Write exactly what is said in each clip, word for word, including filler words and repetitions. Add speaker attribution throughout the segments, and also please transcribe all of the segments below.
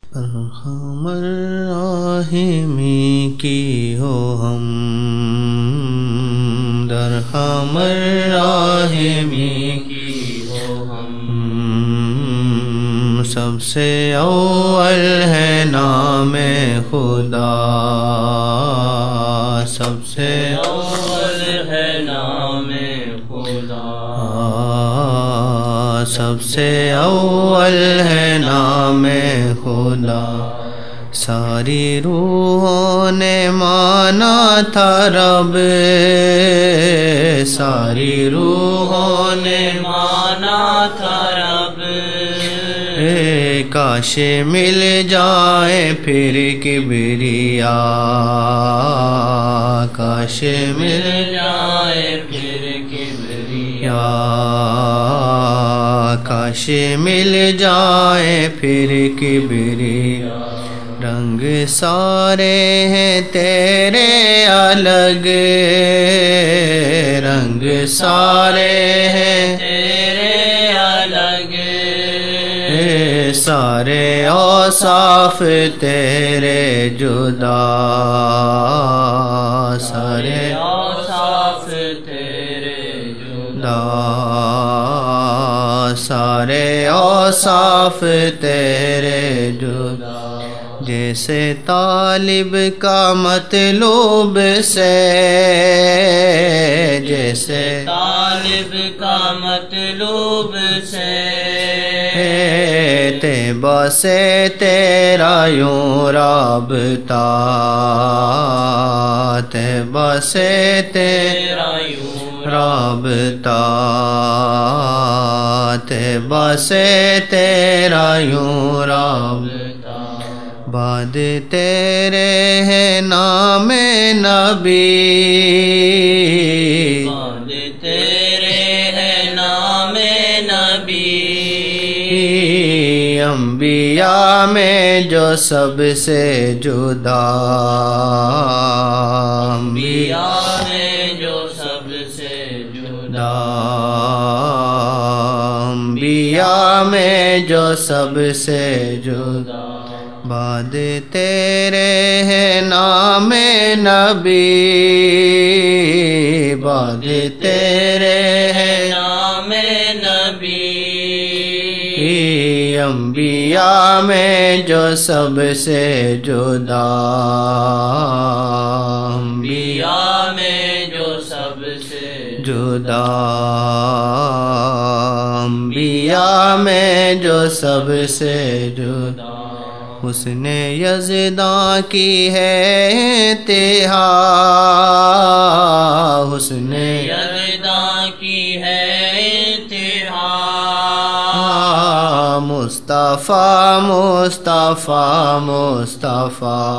Speaker 1: ارحم الراحمین کی ہو ہم، ارحم الراحمین کی ہو ہم، سب سے اول ہے نام خدا، سب سے اول ہے نام خدا، سب سے اول ہے نام خدا، ساری روحوں نے مانا تھا رب، ساری روحوں نے مانا تھا رب، کاش مل جائے پھر کبریا، کاش مل جائے پھر کبریا، کاش مل جائے پھر کبریا، رنگ سارے ہیں تیرے الگ، رنگ سارے ہیں تیرے الگ، سارے اوصاف تیرے جدا، سارے اوصاف تیرے جدا، سارے اوصاف تیرے جدا، جیسے طالب کا مطلوب سے، جیسے طالب کا مطلوب سے، طیبہ سے تیرا یوں رابطہ، طیبہ سے تیرا یوں رابطہ، طیبہ سے تیرا یوں رابطہ، بعد تیرے ہے نام نبی، بعد تیرے ہے نام نبی، انبیاء میں جو سب سے جدا، انبیاء میں جو سب سے جدا، انبیاء میں جو سب سے جدا، بعد تیرے ہے نام نبی، بعد تیرے ہے نام نبی، انبیاء میں جو سب سے جدا، انبیاء میں جو سب سے جدا، انبیاء میں جو سب سے جدا، حسن یزداں کی ہے انتہا، حسن یزداں کی ہے انتہا، مصطفیٰ مصطفیٰ مصطفیٰ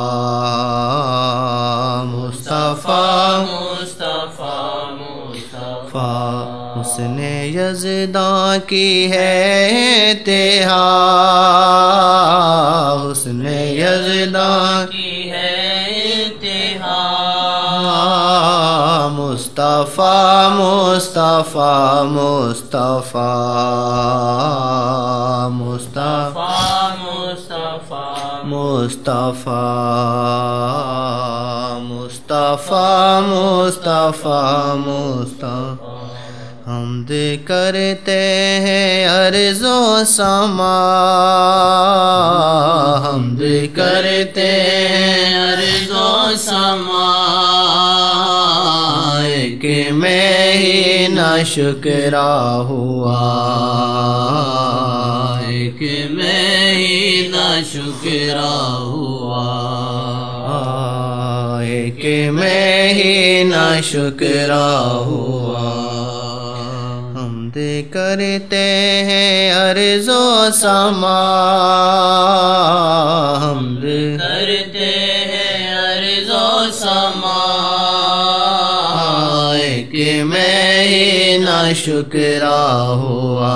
Speaker 1: مصطفیٰ مصطفیٰ مصطفیٰ، حسن یزداں کی ہے انتہا، حسن یزداں کی ہے انتہا، مصطفیٰ مصطفیٰ مصطفیٰ مصطفیٰ مصطفیٰ مصطفیٰ مصطفیٰ مصطفیٰ مصطفیٰ، حمد کرتے ہیں ارض و سما، حمد کرتے ہیں ارض و سما، ایک میں ہی نہ شکرا ہوا، ایک میں ہی نہ شکرا ہوا، ایک میں ہی نہ شکرا ہوا، حمد کرتے ہیں ارض و سما، حمد کرتے ہیں ارض و سما، ایک میں ہی نہ شکرا ہوا،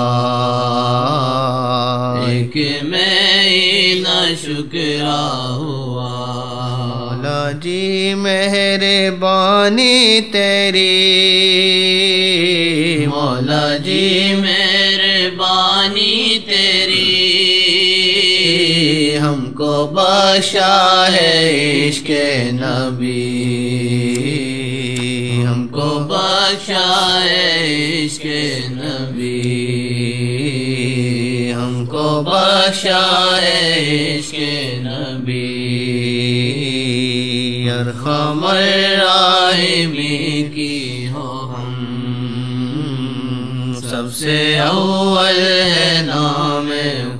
Speaker 1: ایک میں ہی نہ شکرا ہوا، مولا جی مہربانی تیری، مولا جی مہربانی تیری، ہم کو کو بخشا ہے عشق نبی، ہم کو بخشا ہے عشق نبی، ہم کو بخشا ہے عشق نبی، ارحم الراحمین کی ہو ہم، سب سے اول ہے نام